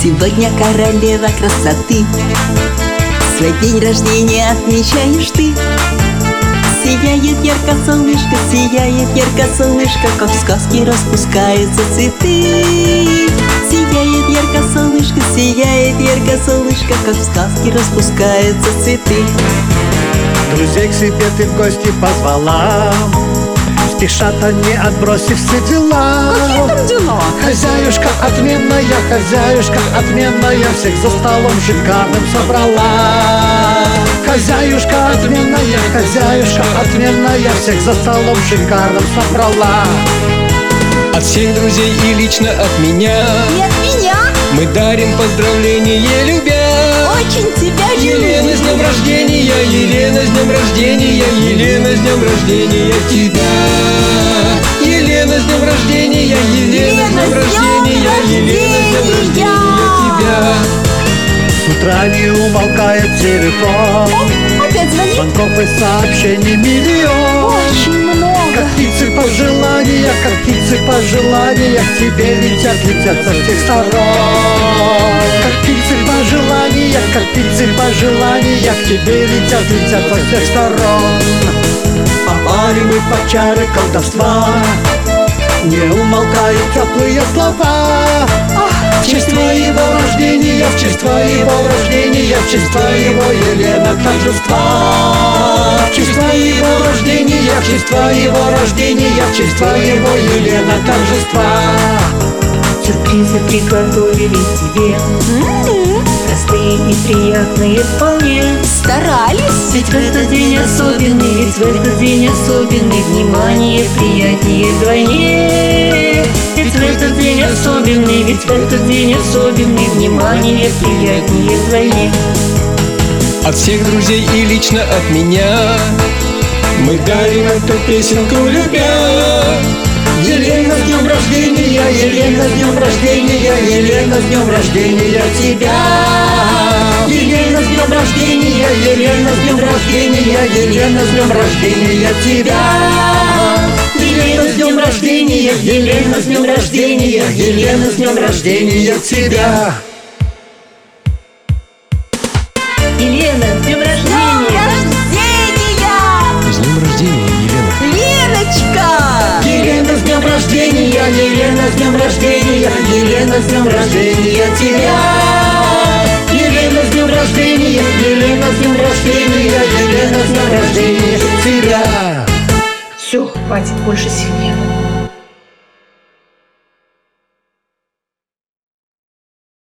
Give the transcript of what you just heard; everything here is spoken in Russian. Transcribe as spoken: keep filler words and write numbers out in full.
Сегодня королева красоты, свой день рождения отмечаешь ты. Сияет ярко солнышко, сияет ярко солнышко, как в сказке распускаются цветы. Сияет ярко солнышко, сияет ярко солнышко, как в сказке распускаются цветы. Друзей к себе ты в гости позвала, спешат они, отбросив все дела. Какие там дела? Хозяюшка отменная, хозяюшка отменная, всех за столом шикарным собрала. Хозяюшка отменная, хозяюшка отменная, всех за столом шикарным собрала. От всех друзей и лично от меня, И от меня мы дарим поздравления, любя. очень тебя Елена, с днем люблю. рождения, Елена, с днем рождения, Елена, с днем рождения тебя. Елена, с днем рождения, Елена, с днем рождения, Елена, с днем рождения тебя. С утра не умолкает телефон, Опять звонит? звонков и сообщений миллион. Очень много. Как птицы пожелания, как птицы пожелания, к тебе летят, летят со всех сторон. Как птицы пожелания, как птицы пожелания, к тебе летят, летят со всех сторон. Попали мы под чары колдовства, не умолкают теплые слова. В честь твоего рождения, в честь твоего рождения, в честь твоего, Елена, торжества. В честь твоего рождения, в честь твоего рождения, в честь твоего, Елена, торжества. Сюрпризы приготовили тебе, простые и приятные вполне. Старались? Ведь в этот день особенный, ведь в этот день особенный, внимание приятнее вдвойне. Ведь в этот день особенный, ведь в этот день особенный, внимание приятнее вдвойне. От всех друзей и лично от меня мы дарим эту песенку, любя. Елена, с днем рождения, Елена, с днем рождения, Елена, с днем рождения тебя. Елена, с днем рождения, Елена, с днем рождения, Елена, с днем рождения тебя. Елена, с днем рождения, Елена, с днем рождения, Елена, с днем рождения тебя. Елена, с днем Днем рождения! рождения! С днем рождения, Елена. Леночка! Елена, с днем рождения, Елена, с днем рождения, Елена, с днем рождения тебя. Елена, с днем рождения, Елена, с днем рождения, Елена, с днем рождения тебя. Все, хватит, больше сильнее.